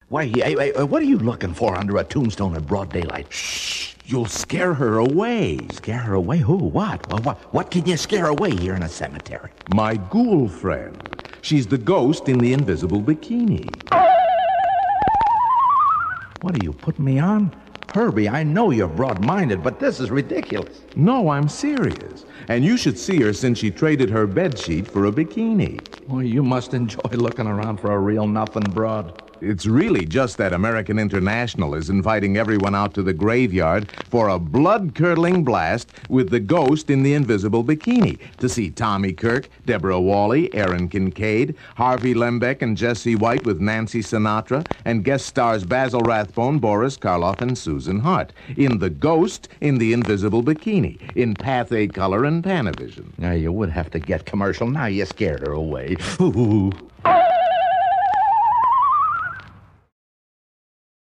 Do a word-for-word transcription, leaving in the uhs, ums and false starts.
Why, hey, hey, what are you looking for under a tombstone at broad daylight? Shh! You'll scare her away. Scare her away? Who? What? Well, what? What can you scare away here in a cemetery? My ghoul friend. She's the ghost in the invisible bikini. What are you putting me on? Herbie, I know you're broad-minded, but this is ridiculous. No, I'm serious. And you should see her since she traded her bedsheet for a bikini. Well, you must enjoy looking around for a real nothing broad. It's really just that American International is inviting everyone out to the graveyard for a blood-curdling blast with the ghost in the invisible bikini to see Tommy Kirk, Deborah Wally, Aaron Kincaid, Harvey Lembeck and Jesse White with Nancy Sinatra, and guest stars Basil Rathbone, Boris Karloff, and Susan Hart in The Ghost in the Invisible Bikini in Pathé Color and Panavision. Now, you would have to get commercial. Now you scared her away. Ooh.